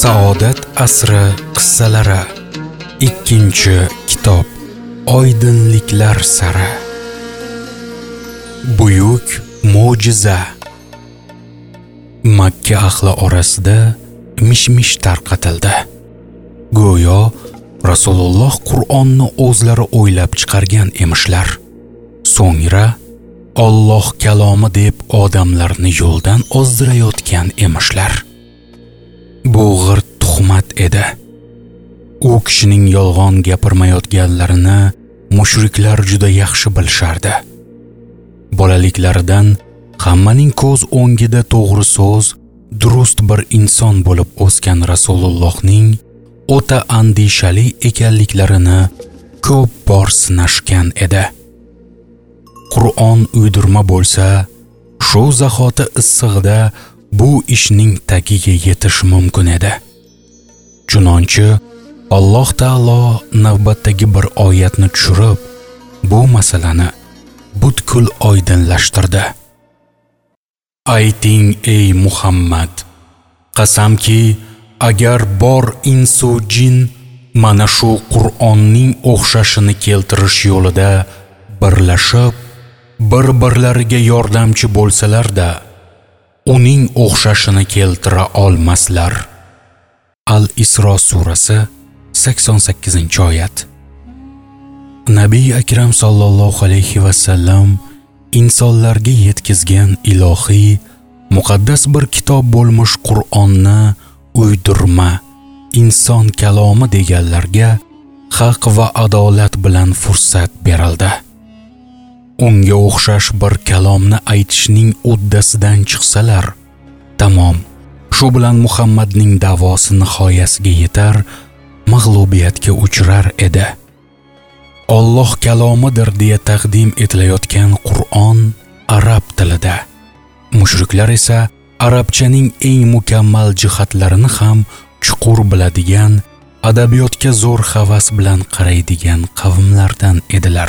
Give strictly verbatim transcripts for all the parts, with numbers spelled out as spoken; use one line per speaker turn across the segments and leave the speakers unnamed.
Saodat asri qissalari. Ikkinchi kitob. Oydinliklar sari. Buyuk mo'jiza. Makka ahli orasida mish-mish tarqatildi. Go'yo Rasululloh Qur'onni o'zlari o'ylab chiqargan emishlar. So'ngra Alloh kalomi deb odamlarni yo'ldan ozdirayotgan emishlar. Bu g'irt tuhmat edi. U kishining yolg'on gapirmayotganlarini mushriklar juda yaxshi bilishardi. Bolaliklaridan hammaning ko'z o'ngida to'g'ri so'z, durust bir inson bo'lib o'sgan Rasulullohning o'ta andishali ekanliklarini ko'p bor sinashgan edi. Qur'on uydirma bo'lsa, shu zahoti issig'ida bu ishning tagiga yetish mumkin edi. Chunonchi Alloh taolo navbatdagi bir oyatni tushirib, bu masalani butkul oydinlashtirdi. Ayting ey Muhammad, qasamki agar bor insu jin mana shu Qur'onning o'xshashini keltirish yo'lida birlashib, bir-birlariga yordamchi bo'lsalar-da, uning o'xshashini keltira olmaslar. Al-Isro surasi sakson sakkizinchi oyat. Nabiy akram sallallohu alayhi va sallam insonlarga yetkazgan ilohiy muqaddas bir kitob bo'lmuş Qur'onni uydirma, inson kalomi deganlarga haq va adolat bilan fursat berildi. Unga o'xshash bir kalomni aytishning uddasidan chiqsalar, tamom, shu bilan Muhammadning da'vosi nihoyasiga yetar, mag'lubiyatga uchrar edi. Alloh kalomidir deya taqdim etilayotgan Qur'on arab tilida. Mushriklar esa arabchaning eng mukammal jihatlarini ham chuqur biladigan, adabiyotga zo'r havas bilan qaraydigan qavmlardan edilar.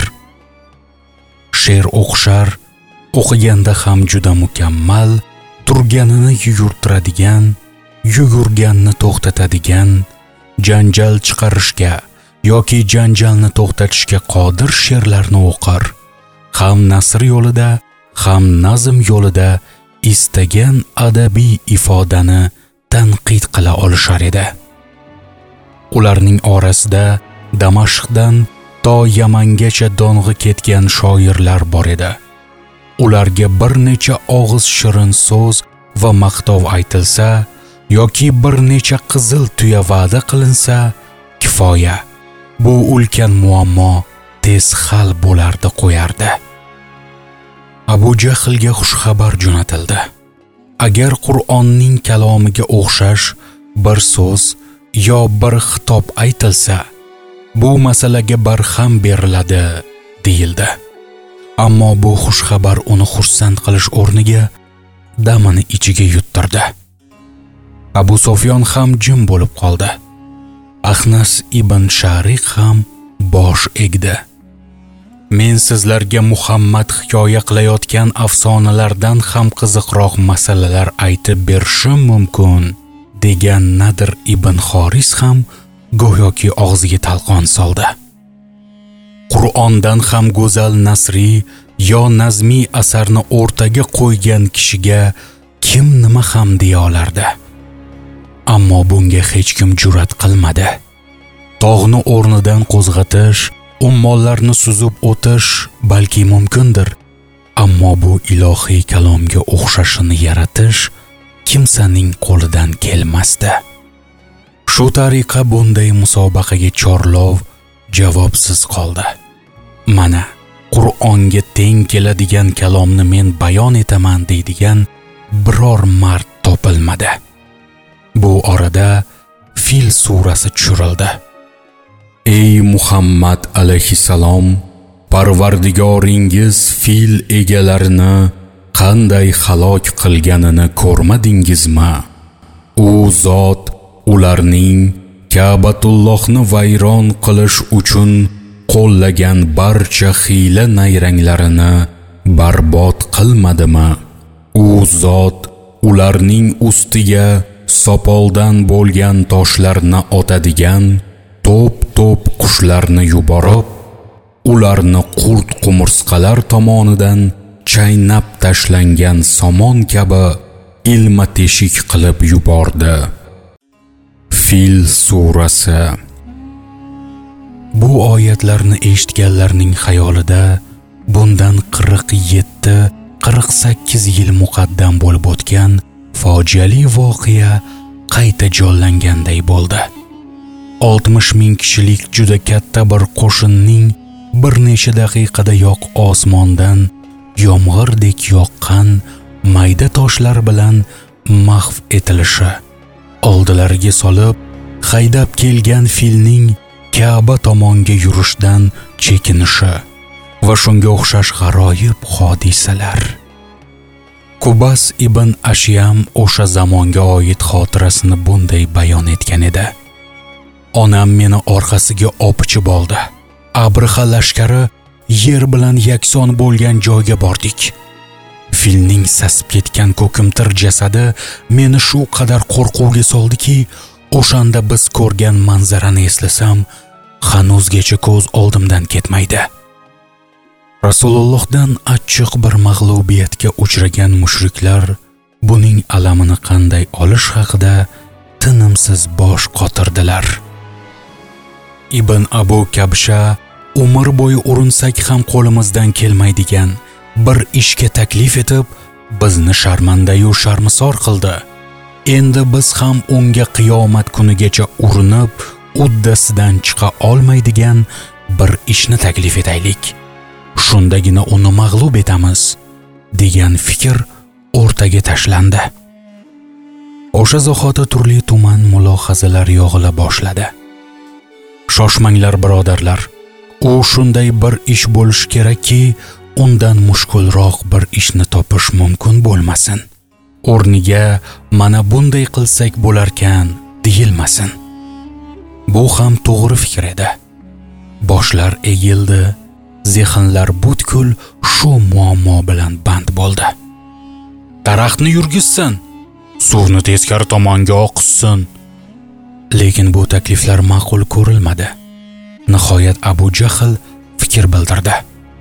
She'r o'qishar, o'qiganda ham juda mukammal, turganini yugurtiradigan, yugurganni to'xtatadigan, janjal chiqarishga yoki janjalni to'xtatishga qodir she'rlarni o'qir. Ham nasr yo'lida, ham nazm yo'lida istagan adabiy ifodani tanqid qila olishar edi. Ularning orasida Damashqdan to Yamangacha dong'i ketgan shoirlar bor edi. Ularga bir necha og'iz shirin so'z va maqtov aytilsa yoki bir necha qizil tuya va'da qilinsa, kifoya. Bu ulkan muammo tez hal bo'lardi qo'yardi. Abu Jahlga xushxabar jo'natildi. Agar Qur'onning kalomiga o'xshash bir so'z yo bir xitob aytilsa, bu masalaga barham beriladi, deyildi. Ammo bu xushxabar uni xursand qilish o'rniga damini ichiga yuttirdi. Abu Sufyon ham jim bo'lib qoldi. Ahnas ibn Shariq ham bosh egdi. Men sizlarga Muhammad hikoya qilayotgan afsonalardan ham qiziqroq masalalar aytib berishim mumkin, degan Nadir ibn Xoris ham go'yoki og'ziga talqon soldi. Qur'ondan ham go'zal nasriy yo nazmiy asarni o'rtaga qo'ygan kishiga kim nima ham deya olardi? Ammo bunga hech kim jur'at qilmadi. Tog'ni o'rnidan qo'zg'atish, ummollarni suzib o'tish balki mumkindir, ammo bu ilohiy kalomga o'xshashini yaratish kimsaning qo'lidan kelmasdi. Shu tariqa bunday musobaqaga chorlov javobsiz qoldi. Mana Qur'onga teng keladigan kalomni men bayon etaman deydigan biror mard topilmadi. Bu orada Fil surasi tushirildi. Ey Muhammad alayhissalom, Parvardigoringiz fil egalarini qanday halok qilganini ko'rmadingizmi? U zot ularning Ka'batullohni vayron qilish uchun qo'llagan barcha hiyla nayranglarini barbod qilmadimi? U zot ularning ustiga sopoldan bo'lgan toshlarni otadigan to'p-to'p qushlarni yuborib, ularni qurt qumursqalar tomonidan chaynab tashlangan somon kabi ilma-teshik qilib yubordi. Fil surasi. Bu oyatlarni eshitganlarning xayolida bundan qirq yetti qirq sakkiz yil muqaddam bo'lib o'tgan fojiali voqea qayta jonlanganday bo'ldi. oltmish ming kishilik juda katta bir qo'shinning bir necha daqiqadayoq osmondan yomg'irdek yoqqan mayda toshlar bilan mahv etilishi, oldilariga solib haydab kelgan filning Ka'ba tomonga yurishdan chekinishi va shunga o'xshash g'aroyib hodisalar. Qubas ibn Ashyam o'sha zamonga oid xotirasini bunday bayon etgan edi. Onam meni orqasiga opichib oldi. Abriha lashkari yer bilan yakson bo'lgan joyga bordik. Filning sasib ketgan ko'kimtir jasadi meni shu qadar qo'rquvga soldiki, o'shanda biz ko'rgan manzarani eslasam, hanuzgacha ko'z oldimdan ketmaydi. Rasulullohdan achchiq bir mag'lubiyatga uchragan mushriklar buning alamini qanday olish haqida tinimsiz bosh qotirdilar. Ibn Abu Kabsha umr bo'yi urinsak ham qo'limizdan kelmaydigan bir ishga taklif etib, bizni sharmandayu sharmisor qildi. Endi biz ham unga qiyomat kunigacha urinib, uddasidan chiqa olmaydigan bir ishni taklif etaylik. Shundagina uni mag'lub etamiz, degan fikr o'rtaga tashlandi. O'sha zahoti turli tuman mulohazalar yog'ila boshladi. Shoshmanglar birodarlar, u shunday bir ish bo'lishi kerakki, undan mushkulroq bir ishni topish mumkin bo'lmasin. O'rniga mana bunday qilsak bo'larkan deyilmasin. Bu ham to'g'ri fikr edi. Boshlar egildi, zehnlar butkul shu muammo bilan band bo'ldi. Daraxtni yurgizsin, suvni teskari tomonga oqizsin. Lekin bu takliflar ma'qul ko'rilmadi. Nihoyat Abu Jahl fikr bildirdi.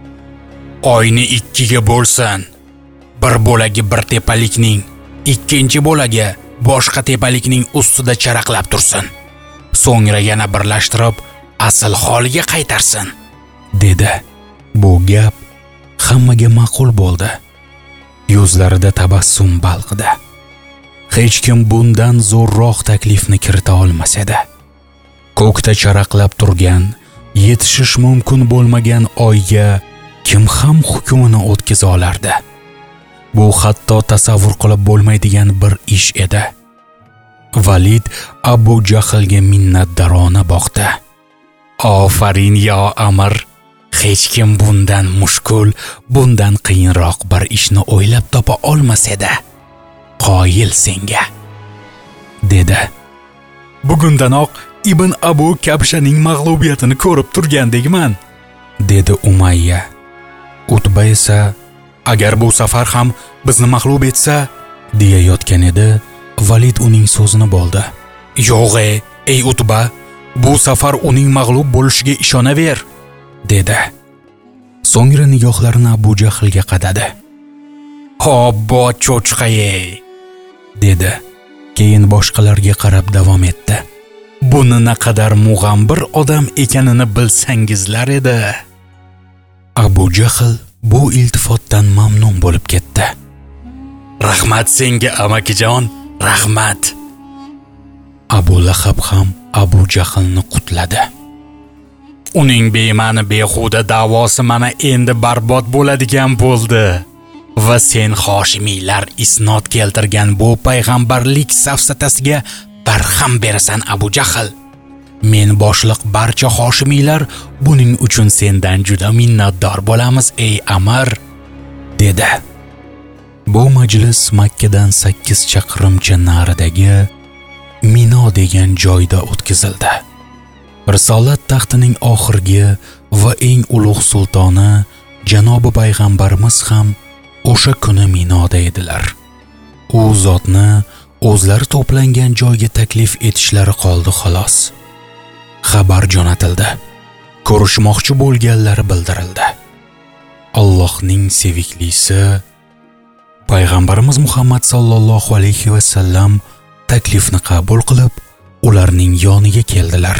Oyni ikkiga bo'lsin. Bir bo'lagi bir tepalikning, ikkinchi bo'lagi boshqa tepalikning ustida charaqlab tursin. So'ngra yana birlashtirib asl holiga qaytarsin, dedi. Bu gap hammaga ma'qul bo'ldi. Yuzlarida tabassum balqidi. Hech kim bundan zo'rroq taklifni kirita olmas edi. Ko'kda charaqlab turgan, yetishish mumkin bo'lmagan oyga kim ham hukmini o'tkaza olardi? Bu hatto tasavvur qilib bo'lmaydigan bir ish edi. Valid Abu Jahlga minnatdorona boqdi. Ofarin yo Amir, hech kim bundan mushkul, bundan qiyinroq bir ishni o'ylab topa olmas edi. Qoyil senga, dedi. Bugundanoq Ibn Abu Kabshaning mag'lubiyatini ko'rib turgandekman, dedi Umayya. Utba esa, agar bu safar ham bizni mag'lub etsa, deya yotgan edi. Valid uning so'zini bo'ldi. Yo'q, ey Utba, bu safar uning mag'lub bo'lishiga ishonaver, dedi. So'ngra nigohlarini Abu Jahlga qadadi. Hobbo cho'chqay, dedi. Keyin boshqalarga qarab davom etdi. Buni naqadar mug'ambir odam ekanini bilsangizlar edi. Abu Jahl bu iltifotdan mamnun bo'lib ketdi. Rahmat senga amakijon, rahmat. Abu Lahab ham Abu Jahlni qutladi. Uning bema'ni behuda da'vosi mana endi barbod bo'ladigan bo'ldi. Va sen Hoshimiylar isnod keltirgan bu payg'ambarlik safsatasiga barham berasan Abu Jahl. Men boshliq barcha Hoshimiylar buning uchun sendan juda minnatdor bo'lamiz ey Amir, dedi. Bu majlis Makkadan sakkiz chaqirimcha naridagi Mino degan joyda o'tkazildi. Risolat taxtining oxirgi va eng ulug' sultoni janobi payg'ambarimiz ham o'sha kuni Minoda edilar. U zotni o'zlari to'plangan joyga taklif etishlari qoldi xolos. Xabar jo'natildi. Ko'rishmoqchi bo'lganlar bildirildi. Allohning seviklisi Payg'ambarimiz Muhammad sallallohu alayhi va sallam taklifni qabul qilib, ularning yoniga keldilar.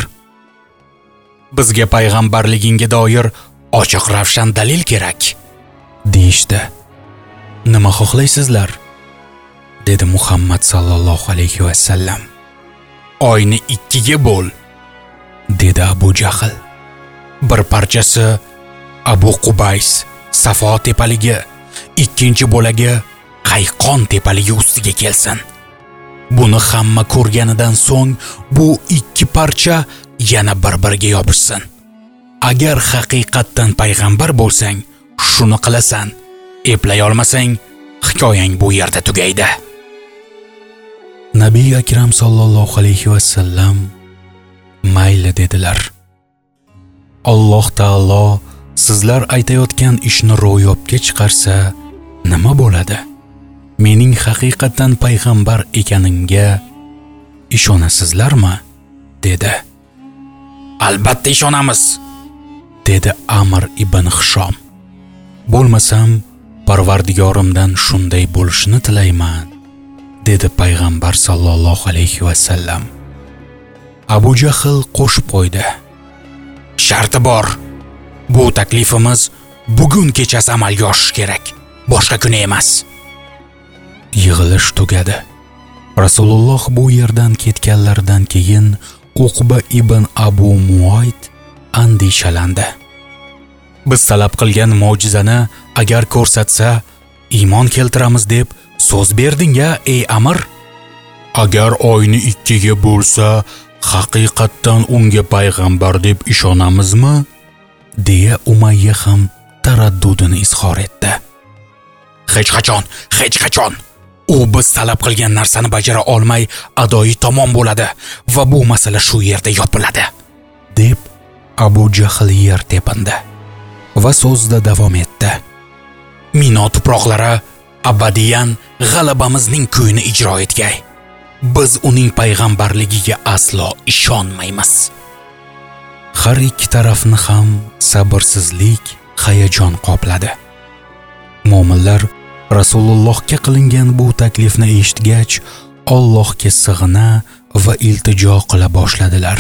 Bizga payg'ambarligingga doir ochiq ravshan dalil kerak, deyishdi. Nima xohlaysizlar? dedi Muhammad sallallohu alayhi va sallam. Oyni ikkiga bo'l, dedi Abu Jahl. Bir parchasi Abu Qubays Safo tepaligi, ikkinchi bo'lagi Qayqon tepaligi ustiga kelsin. Buni hamma ko'rganidan so'ng bu ikki parcha yana bir-biriga yopishsin. Agar haqiqatdan payg'ambar bo'lsang, shuni qilasan. Eplay olmasang, hikoyang bu yerda tugaydi. Nabiy akram sallallohu alayhi va sallam mayli dedilar. Alloh taolo sizlar aytayotgan ishni ro'yobga chiqarsa nima bo'ladi? Mening haqiqatan payg'ambar ekanimga ishonasizlarmi? dedi. Albatta ishonamiz, dedi Amr ibn Hishom. Bo'lmasam, Parvardigorimdan shunday bo'lishini tilayman, dedi payg'ambar sallallohu alayhi va sallam. Abu Jahl qo'shib qo'ydi. Sharti bor. Bu taklifimiz bugun kechasi amalga oshishi kerak, boshqa kun emas. Yig'ilish tugadi. Rasululloh bu yerdan ketganlaridan keyin Uqba ibn Abu Muayt andishalandi. Biz talab qilgan mo'jizani agar ko'rsatsa, iymon keltiramiz deb so'z berding-a, ey Amr? Agar oyni ikkiga bo'lsa, haqiqatdan unga payg'ambar deb ishonamizmi? deya Umayya ham taraddudini izhor etdi. Hech qachon, hech qachon. U biz talab qilgan narsani bajara olmay adoyi tomon bo'ladi va bu masala shu yerda yopiladi, deb Abu Jahl yer tepindi va so'zda davom etdi. Mino tuproqlari abadiyan g'alabamizning kuyini ijro etgay. Biz uning payg'ambarligiga aslo ishonmaymiz. Har ikki tarafni ham sabrsizlik, hayajon qopladi. Mo'minlar Rasulullohga qilingan bu taklifni eshitgach, Allohga sig'ina va iltijo qila boshladilar.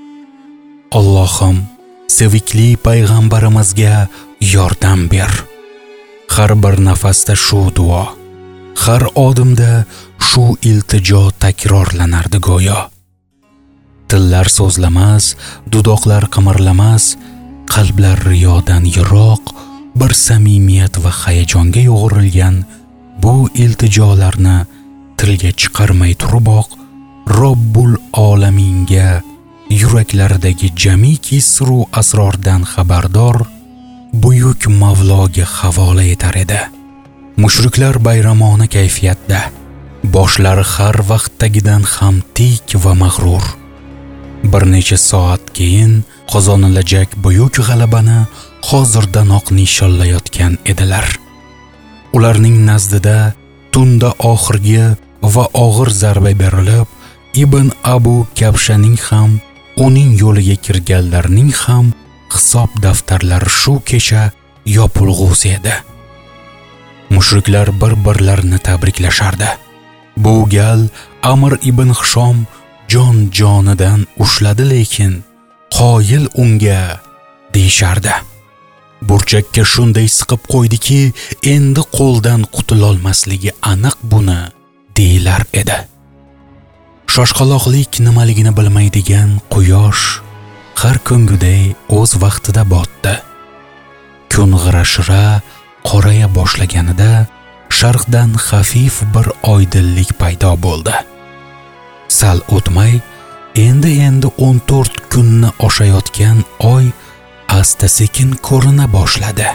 Allohim, sevikli payg'ambarimizga yordam ber. Har bir nafasda shu duo, har odimda shu iltijo takrorlanardi go'yo. Tillar so'zlamas, dudoqlar qimirlamas, qalblar riyodan yiroq bir samimiyat va hayajonga yo'g'rilgan bu iltijolarni tilga chiqarmay turiboq, Robbul olaminga yuraklaridagi jamiki sirru asrordan xabardor buyuk Mavloga havola etar edi. Mushriklar bayramona kayfiyatda, boshlari har vaqtdagidan ham tik va mag'rur. Bir necha soat keyin qozonilajak buyuk g'alabani hozirdanoq nishonlayotgan edilar. Ularning nazdida tunda oxirgi va og'ir zarba berilib, Ibn Abu Kabshaning ham, uning yo'liga kirganlarning ham hisob daftarlari shu kecha yopilg'usi edi. Mushriklar bir-birlarini tabriklashardi. Bu gal Amr ibn Hishom jon jonidan ushladi, lekin qoyil unga deyishardi. Burchakka shunday siqib qo'ydiki, endi qo'ldan qutulolmasligi aniq buni deyilar edi. Shoshqaloqlik nimaligini bilmaydigan quyosh har kungiday o'z vaqtida botdi. Kun g'ira-shira qoraya boshlaganida sharqdan xafif bir oydinlik paydo bo'ldi. Sal o'tmay, endi-endi o'n to'rt kunni oshayotgan oy asta-sekin ko'rina boshladi.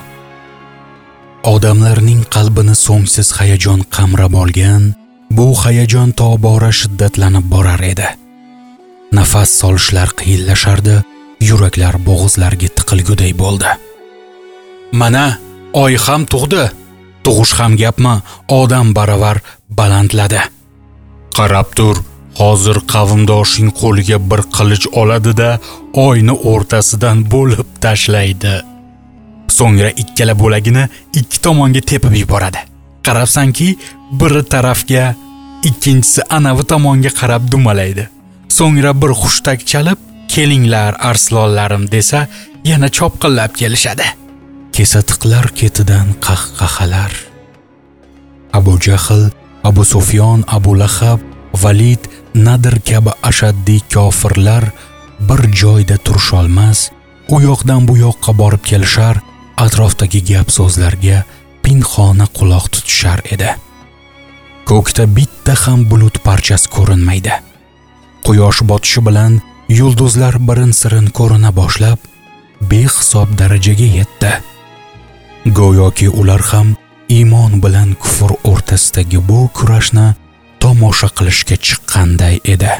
Odamlarning qalbini so'ngsiz hayajon qamrab olgan, bu hayajon tobora shiddatlanib borar edi. Nafas solishlar qiyinlashardi, yuraklar bo'g'izlarga tiqilguday bo'ldi. Mana oy ham tug'di. Tug'ish ham gapmi, odam baravar balandladi. qarab tur, hozir qavmdoshing qo'liga bir qilich oladi-da, oyni o'rtasidan bo'lib tashlaydi. So'ngra ikkala bo'lagini ikki tomonga tepib yuboradi. Qarabsanki, biri tarafga, ikkinchisi anavi tomonga qarab dumalaydi. So'ngra bir xushtak chalib, "Kelinglar, arslonlarim" desa, yana chopqillab kelishadi. Kesatiqlar ketidan qahqahalar. Abu Jahl, Abu Sufyon, Abu Lahab, Valid, Nadir kabi ashaddiy kofirlar bir joyda turisholmas, u yoqdan bu yoqqa borib kelishar, atrofdagi gap so'zlarga pinxona quloq tutishar edi. Ko'kda bitta ham bulut parchasi ko'rinmaydi. Quyosh botishi bilan yulduzlar birin-sirin ko'rina boshlab, behisob darajaga yetdi. Go'yoki ular ham iymon bilan kufr o'rtasidagi bu kurashni tomosha qilishga chiqqanday edi.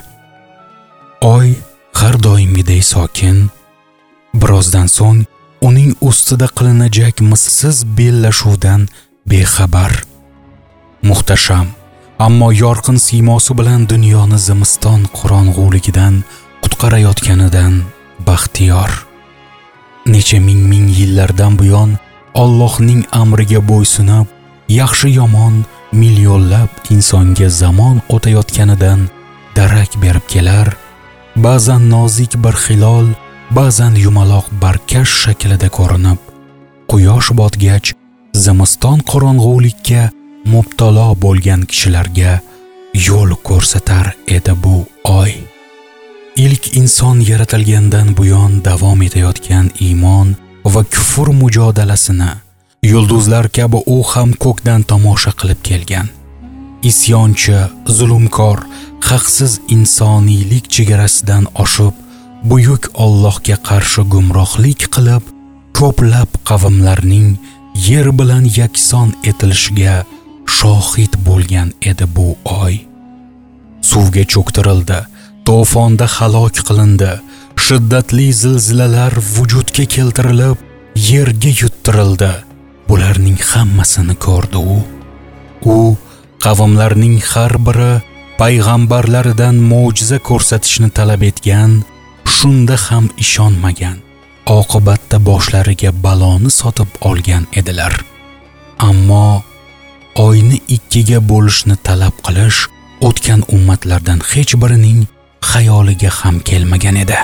Oy har doimgidek sokin, birozdan so'ng uning ustida qilinajak missiz bellashuvdan bexabar. Muhtasham, ammo yorqin siymosi bilan dunyoni zimiston qorong'uligidan qutqarayotganidan baxtiyor. Necha ming ming yillardan buyon Allohning amriga bo'ysunib, yaxshi yomon millionlab insonga zamon o'tayotganidan darak berib kelar. Ba'zan nozik bir hilol, ba'zan yumaloq barkash shaklida ko'rinib, quyosh botgach zimiston qorong'ulikka mubtalo bo'lgan kishilarga yo'l ko'rsatar edi bu oy. Ilk inson yaratilgandan buyon davom etayotgan iymon va kufr mujodalasini yulduzlar kabi u ham ko'kdan tomosha qilib kelgan. Isyonchi, zulmkor, haqsiz insoniylik chegarasidan oshib, buyuk Allohga qarshi gumrohlik qilib, ko'plab qavmlarning yer bilan yakson etilishiga shohid bo'lgan edi bu oy. Suvga cho'ktirildi, to'fonda halok qilindi, shiddatli zilzilalar vujudga keltirilib, yerga yuttirildi. Bularning hammasini ko'rdi u. U qavmlarning har biri payg'ambarlaridan mo'jiza ko'rsatishni talab etgan, shunda ham ishonmagan. Oqibatda boshlariga baloni sotib olgan edilar. Ammo oyni ikkiga bo'lishni talab qilish o'tgan ummatlardan hech birining xayoliga ham kelmagan edi.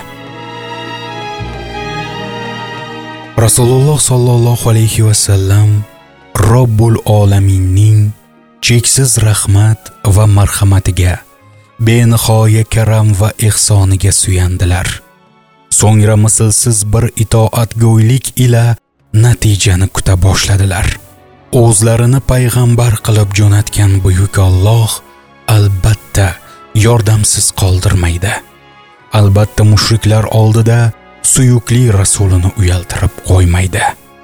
Rasululloh sallallohu alayhi va sallam Robbul olaminning cheksiz rahmat va marhamatiga, benihoya karam va ihsoniga suyandilar. So'ngra mislsiz bir itoatgo'ylik ila natijani kuta boshladilar. O'zlarini payg'ambar qilib jo'natgan buyuk Alloh albatta yordamsiz qoldirmaydi. Albatta mushriklar oldida suyukli rasulini uyaltirib qo'ymaydi.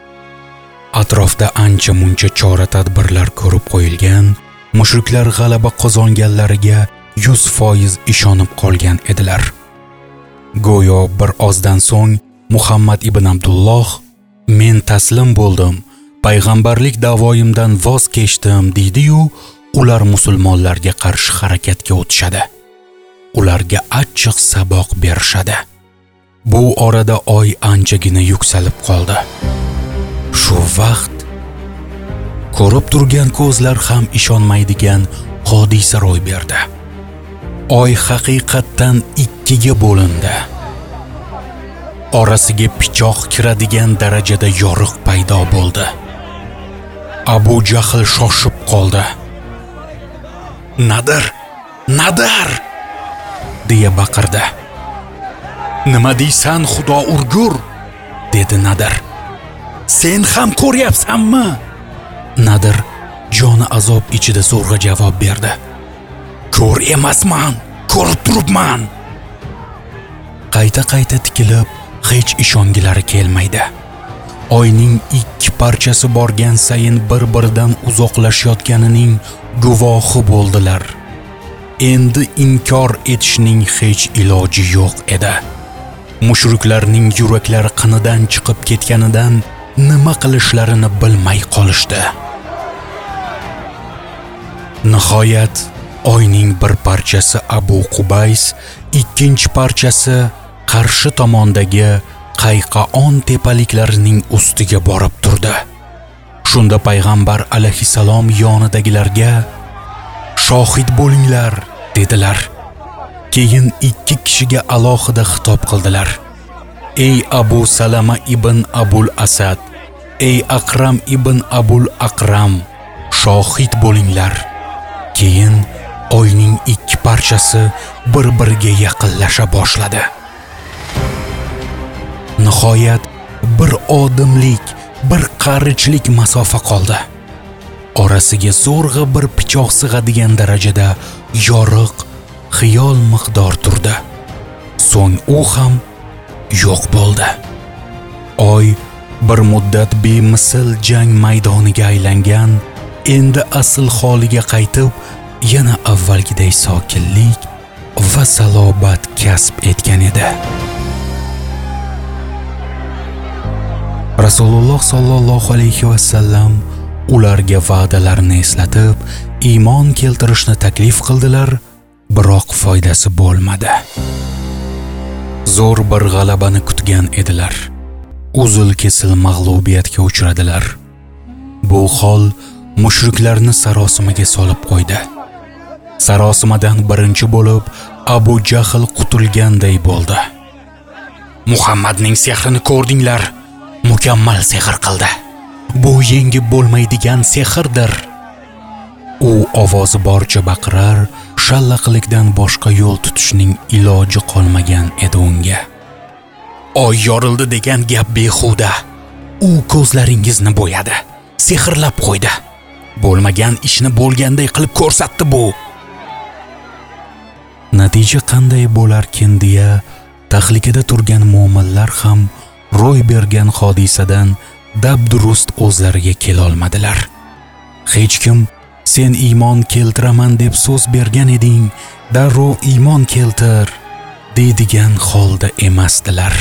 Atrofda ancha muncha chora-tadbirlar ko'rib qo'yilgan, mushriklar g'alaba qozonganlariga yuz foiz ishonib qolgan edilar. Go'yo bir ozdan so'ng Muhammad ibn Abdulloh "Men taslim bo'ldim, payg'ambarlik da'voyimdan voz kechdim" deydi-yu, ular musulmonlarga qarshi harakatga o'tishadi. Ularga achchiq saboq berishadi. Bu orada oy anchagina yuksalib qoldi. Shu vaqt ko'rib turgan ko'zlar ham ishonmaydigan hodisa ro'y berdi. Oy haqiqatdan ikkiga bo'lindi. Orasiga pichoq kiradigan darajada yoriq paydo bo'ldi. Abu Jahl shoshib qoldi. "Nadir, Nadir!" deya baqirdi. "Nima deysan, Xudo urgur?" dedi Nadir. "Sen ham ko'ryapsanmi?" Nadir joni azob ichida zo'rg'a javob berdi. "Ko'r emasman, ko'rib turibman." Qayta-qayta tikilib, hech ishongilari kelmaydi. Oyning ikki parchasi borgan sayin bir-biridan uzoqlashayotganining guvohi bo'ldilar. Endi inkor etishning hech iloji yo'q edi. Mushriklarning yuraklari qinidan chiqib ketganidan nima qilishlarini bilmay qolishdi. Nihoyat oyning bir parchasi Abu Qubays, ikkinchi parchasi qarshi tomondagi Qayqaon tepaliklarining ustiga borib turdi. Shunda payg'ambar alayhisalom yonidagilarga "Shohid bo'linglar" dedilar. Keyin ikki kishiga alohida xitob qildilar. "Ey Abu Salama ibn Abul Asad, ey Aqram ibn Abul Aqram, shohid bo'linglar." Keyin oyning ikki parchasi bir-biriga yaqinlasha boshladi. Nihoyat bir odimlik, bir qarichlik masofa qoldi. Orasiga zo'rg'a bir pichoq sig'adigan darajada yorug' xiyol miqdor turdi. So'ng u ham yo'q bo'ldi. Oy bir muddat bemisl jang maydoniga aylangan, endi asl holiga qaytib, yana avvalgiday sokinlik va salobat kasb etgan edi. Rasululloh sallallohu alayhi va sallam ularga va'dalarini eslatib, iymon keltirishni taklif qildilar, biroq foydasi bo'lmadi. Zo'r bir g'alabani kutgan edilar. Uzil-kesil mag'lubiyatga uchradilar. Bu hol mushriklarni sarosimaga solib qo'ydi. Sarosimadan birinchi bo'lib Abu Jahl qutulganday bo'ldi. "Muhammadning sehrini ko'rdinglar, mukammal sehr qildi. Bu yengib bo'lmaydigan sehrdir." U ovozi boricha baqirar, shallaqlikdan boshqa yo'l tutishning iloji qolmagan edi unga. "Oy yorildi degan gap behuda. U ko'zlaringizni bo'yadi, sehrlab qo'ydi. Bo'lmagan ishni bo'lganday qilib ko'rsatdi bu." Natija qanday bo'larkin deya tahlikada turgan mu'minlar ham ro'y bergan hodisadan dabdurust o'zlariga kela olmadilar. Hech kim "Sen iymon keltiraman deb so'z bergan eding, darrov iymon keltir" deydigan holda emasdilar.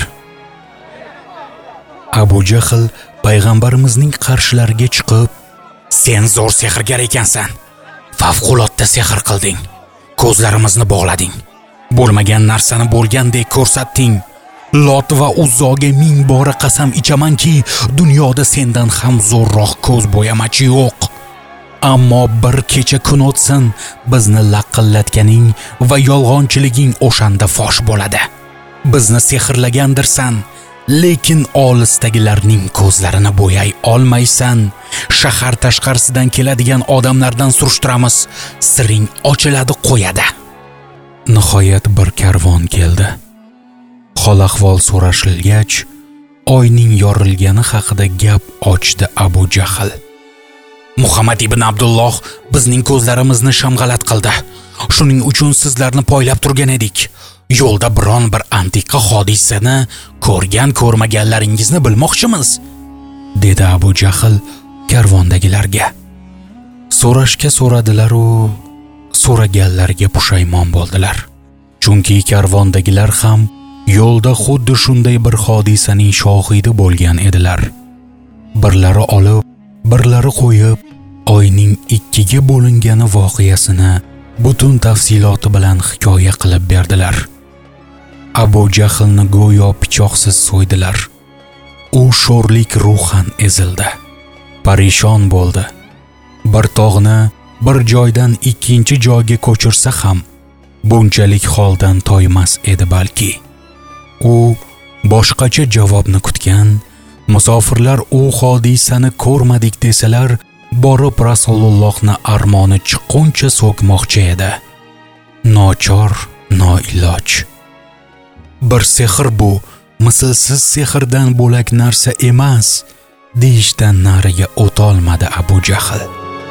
Abu Jahl payg'ambarimizning qarshilariga chiqib, "Sen zo'r sehrgar ekansan. Favqulodda sehr qilding. Ko'zlarimizni bog'lading. Bo'lmagan narsani bo'lgandek ko'rsatding. Lot va Uzzoga ming bora qasam ichamanki, dunyoda sendan ham zo'rroq ko'z bo'yamachi yo'q. Ammo bir kecha kun o'tsin, bizni laqillatganing va yolg'onchiliging o'shanda fosh bo'ladi. Bizni sehrlagandirsan, lekin olisdagilarning ko'zlarini bo'yay olmaysan. Shahar tashqarisidan keladigan odamlardan surishtiramiz, siring ochiladi qo'yadi." Nihoyat bir karvon keldi. Hol ahvol so'rashilgach, oyning yorilgani haqida gap ochdi Abu Jahl. "Muhammad ibn Abdulloh bizning ko'zlarimizni shamg'alat qildi. Shuning uchun sizlarni poylab turgan edik. Yo'lda biron bir antiqa hodisani ko'rgan ko'rmaganlaringizni bilmoqchimiz", dedi Abu Jahl karvondagilarga. So'rashga so'radilar u so'raganlarga pushaymon bo'ldilar. Chunki karvondagilar ham yo'lda xuddi shunday bir hodisaning shohidi bo'lgan edilar. Birlari olib, birlari qo'yib, oyning ikkiga bo'lingani voqeasini butun tafsiloti bilan hikoya qilib berdilar. Abu Jahlni go'yo pichoqsiz so'ydilar. U sho'rlik ruhan ezildi. Parishon bo'ldi. Bir tog'ni bir joydan ikkinchi joyga ko'chirsa ham bunchalik holdan toymas edi balki. U boshqacha javobni kutgan, musofirlar u hodisani ko'rmadik desalar, borib Rasulullohni armoni chiqquncha so'kmoqchi edi. Nochor, noiloj. Bir sehr bu, mislsiz sehrdan bo'lak narsa emas, deyishdan nariga o'tolmadi Abu Jahl.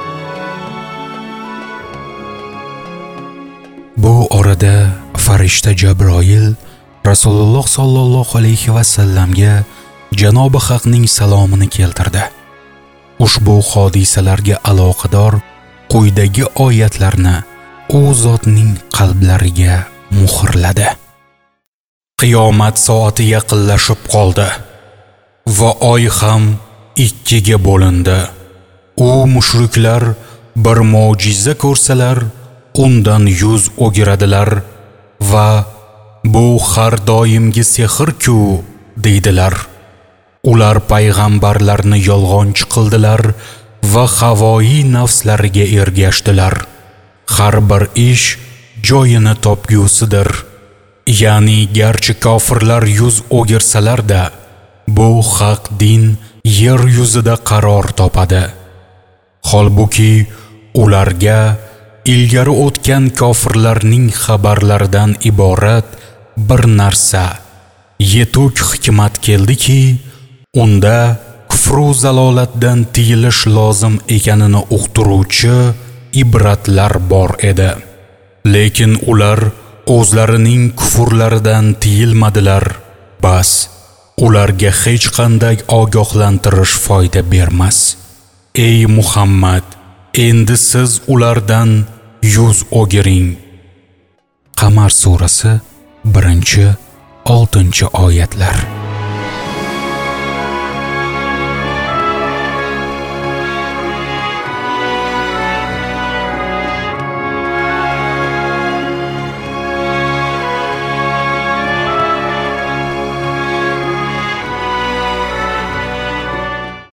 Bu orada farishta Jabroil Rasululloh sallallohu alayhi va sallamga Janobi Haqning salomini keltirdi. Ushbu hodisalarga aloqador quyidagi oyatlarni u zotning qalblariga muhrladi. Qiyomat soati yaqinlashib qoldi va oy ham ikkiga bo'lindi. U mushriklar bir mo'jiza ko'rsalar, undan yuz o'giradilar va bu har doimgi sehr-ku deydilar. Ular payg'ambarlarni yolg'onchi qildilar va havoyi nafslariga ergashdilar. Har bir ish joyini topgusidir. Ya'ni garchi kofirlar yuz o'girsalar-da, bu haq din yer yuzida qaror topadi. Holbuki ularga ilgari o'tgan kofirlarning xabarlaridan iborat bir narsa, yetuk hikmat keldiki, unda kufru zalolatdan tiyilish lozim ekanini uqtiruvchi ibratlar bor edi. Lekin ular o'zlarining kufurlaridan tiyilmadilar. Bas, ularga hech qanday ogohlantirish foyda bermas. Ey Muhammad, endi siz ulardan yuz o'giring. Qamar surasi birinchi oltinchi oyatlar.